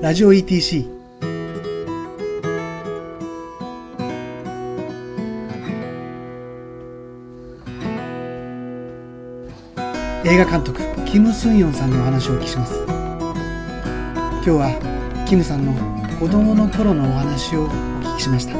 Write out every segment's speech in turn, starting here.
ラジオ ETC。 映画監督キム・スンヨンさんのお話をお聞きします。今日はキムさんの子供の頃のお話をお聞きしました。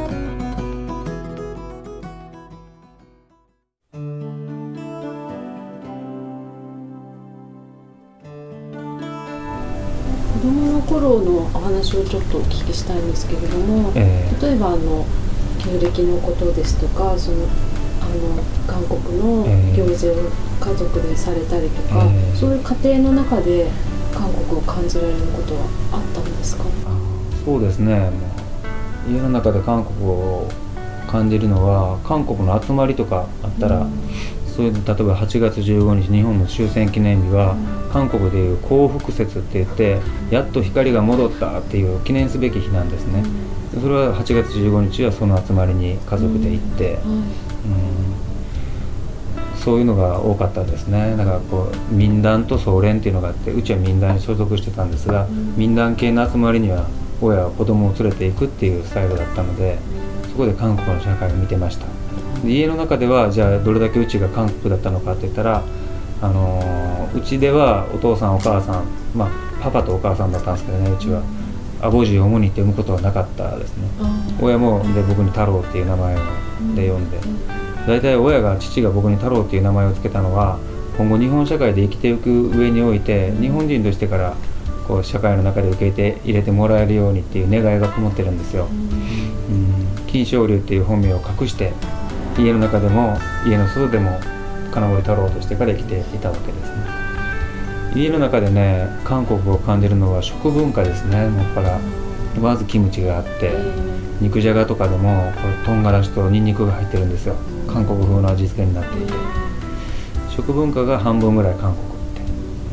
子供の頃のお話をちょっとお聞きしたいんですけれども、例えば旧暦のことですとか、韓国の行事を家族でされたりとか、そういう家庭の中で韓国を感じられることはあったんですか？ そうですね、家の中で韓国を感じるのは、韓国の集まりとかあったら、そういう例えば8月15日日本の終戦記念日は、韓国でいう光復節って言って、やっと光が戻ったっていう記念すべき日なんですね。それは8月15日はその集まりに家族で行って、そういうのが多かったですね。だから民団と総連っていうのがあって、うちは民団に所属してたんですが、民団系の集まりには親は子供を連れていくっていうスタイルだったので、そこで韓国の社会を見てました。で、家の中ではじゃあどれだけうちが韓国だったのかって言ったら、うちではお父さんお母さん、パパとお母さんだったんですけどね、うちはアボジーオモニって読むことはなかったですね。親もで僕に太郎っていう名前で呼んで、大体父が僕に太郎っていう名前をつけたのは、今後日本社会で生きていく上において、日本人としてから社会の中で受け入れてもらえるようにっていう願いがこもってるんですよ。金正龍っていう本名を隠して、家の中でも家の外でも金森太郎としてから生きていたわけですね。家の中でね、韓国を感じるのは食文化ですね。もっぱらまずキムチがあって、肉じゃがとかでも唐辛子とニンニクが入ってるんですよ。韓国風の味付けになっていて、食文化が半分ぐらい韓国って、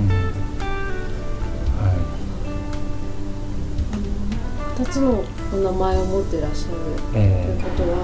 2つのお名前を持っていらっしゃるということは、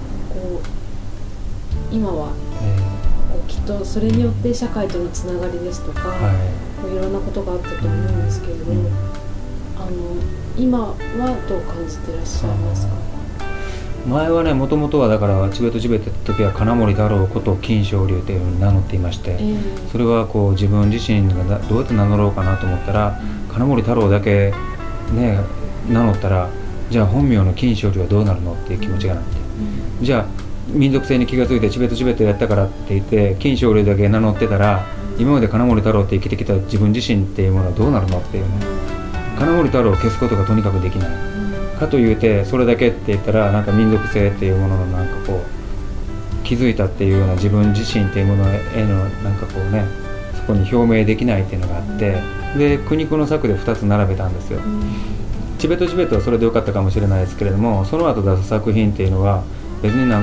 今は、きっとそれによって社会とのつながりですとか、いろんなことがあったと思うんですけれども、今はどう感じていらっしゃいますか？ 前はね、もともとはだからチベットって時は金森太郎こと金正龍というふうに名乗っていまして、それは自分自身がどうやって名乗ろうかなと思ったら、金森太郎だけね名乗ったら、じゃあ本名の金正龍はどうなるのっていう気持ちがなって、じゃあ民族性に気がついてチベットやったからって言って金正龍だけ名乗ってたら、今まで金森太郎って生きてきた自分自身っていうものはどうなるのっていうね。金森太郎を消すことがとにかくできないかというて、それだけって言ったらなんか民族性っていうものの気づいたっていうような自分自身っていうものへのそこに表明できないっていうのがあって、で苦肉の策で2つ並べたんですよ。チベットはそれでよかったかもしれないですけれども、その後出す作品っていうのは別に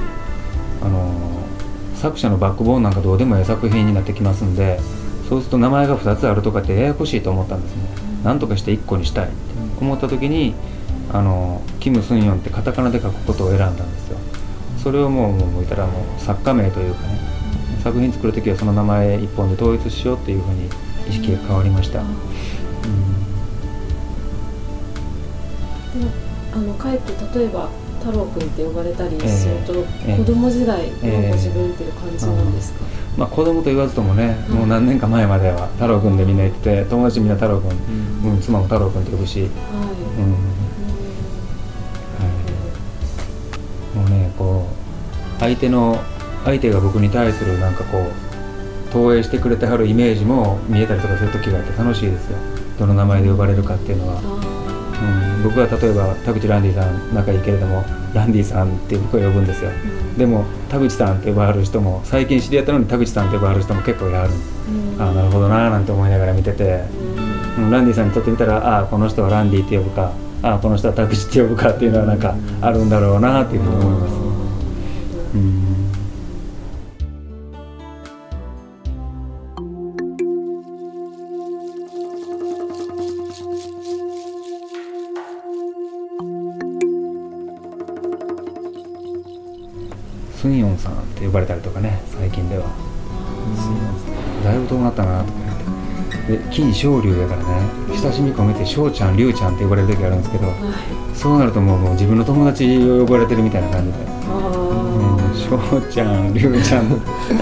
作者のバックボーンなんかどうでもいい作品になってきますんで、そうすると名前が2つあるとかってややこしいと思ったんですね。なんとかして1個にしたいって思った時に、キム・スンヨンってカタカナで書くことを選んだんですよ。それをもう言ったら作家名というかね、作品作る時はその名前一本で統一しようっていうふうに意識が変わりました。 かえって例えば太郎くんって呼ばれたりすると、子供時代のご自分っていう感じなんですか？ 子供と言わずともね、もう何年か前までは太郎くんでみんな言ってて、友達みんな太郎くん、妻も太郎くんって呼ぶし、もうね、相手が僕に対する投影してくれてはるイメージも見えたりとかする時があって楽しいですよ。どの名前で呼ばれるかっていうのは。僕は例えば田口ランディさん仲いいけれども、ランディさんって僕は呼ぶんですよ。でも田口さんって呼ばはる人も、最近知り合ったのに田口さんって呼ばはる人も結構いはる。なるほどなーなんて思いながら見てて、ランディさんにとってみたら、この人はランディって呼ぶか、この人は田口って呼ぶかっていうのはあるんだろうなっていうふうに思います。スンヨンさんって呼ばれたりとかね、最近では。だいぶ遠くなったなとか言って。 で金昇龍やからね、親しみ込めて翔ちゃん龍ちゃんって呼ばれる時あるんですけど、そうなるともう自分の友達を呼ばれてるみたいな感じで、翔ちゃん龍ちゃん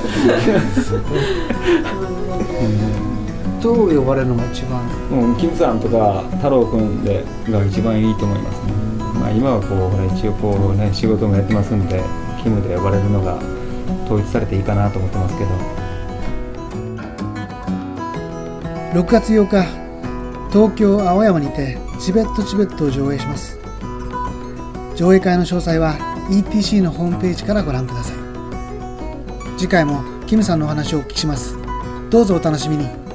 どう呼ばれるのが一番？ キムさんとか太郎くんでが一番いいと思いますね。今はこう一応こうね仕事もやってますんで、キムで呼ばれるのが統一されていいかなと思ってますけど。 6月8日、東京青山にてチベットチベットを上映します。上映会の詳細は ETC のホームページからご覧ください。次回もキムさんのお話をお聞きします。どうぞお楽しみに。